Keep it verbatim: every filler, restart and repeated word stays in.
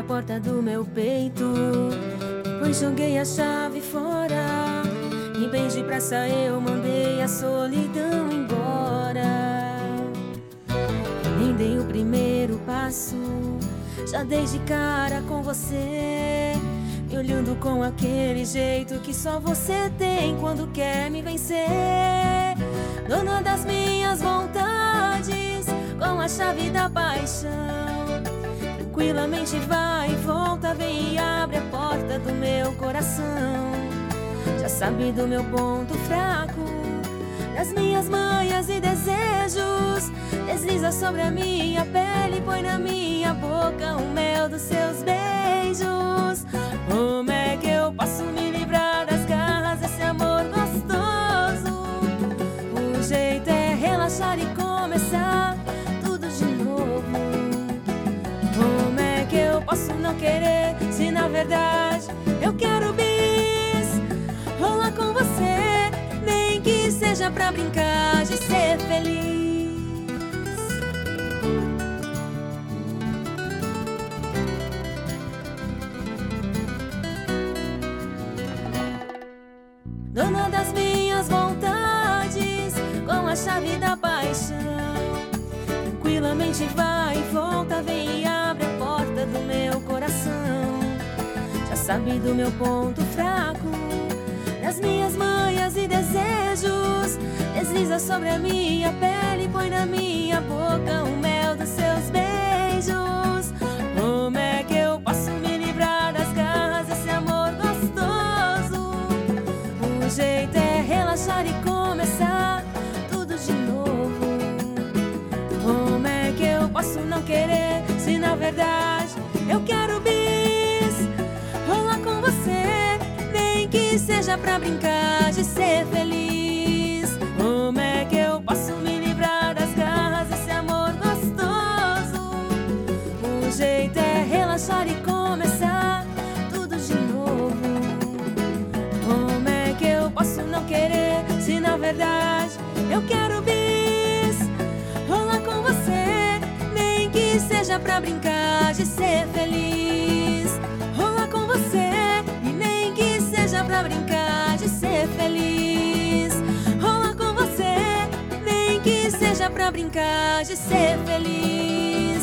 porta do meu peito, pois joguei a chave fora e bem depressa eu mandei a solidão embora. Nem dei o primeiro passo, já dei de cara com você, me olhando com aquele jeito que só você tem quando quer me vencer. Dona das minhas vontades, com a chave da paixão, tranquilamente vai e volta, vem e abre a porta do meu coração. Já sabe do meu ponto fraco, das minhas manhas e desejos, desliza sobre a minha pele, põe na minha boca o mel dos seus beijos. Como é que eu posso me livrar das garras desse amor gostoso? O jeito é relaxar e começar tudo de novo. Como é que eu posso não querer, se na verdade eu quero bis rolar com você, nem que seja pra brincar de ser feliz. Dona das minhas vontades, com a chave da paixão, tranquilamente vai e volta, vem e abre a porta do meu coração. Já sabe do meu ponto fraco, das minhas manhas e desejos, desliza sobre a minha pele, põe na minha boca o mel dos seus beijos. Como é que eu posso me livrar das garras desse amor gostoso? O jeito é relaxar e começar tudo de novo. Como é que eu posso não querer, se na verdade eu quero bis rolar com você, nem que seja pra brincar de ser feliz. Como é que eu posso me livrar das garras desse amor gostoso? O jeito é relaxar e começar tudo de novo. Como é que eu posso não querer, se na verdade eu quero bis rolar com você, nem que seja pra brincar de ser feliz. Rolar com você e nem que seja pra brincar de ser feliz. Rolar com você, nem que seja pra brincar de ser feliz.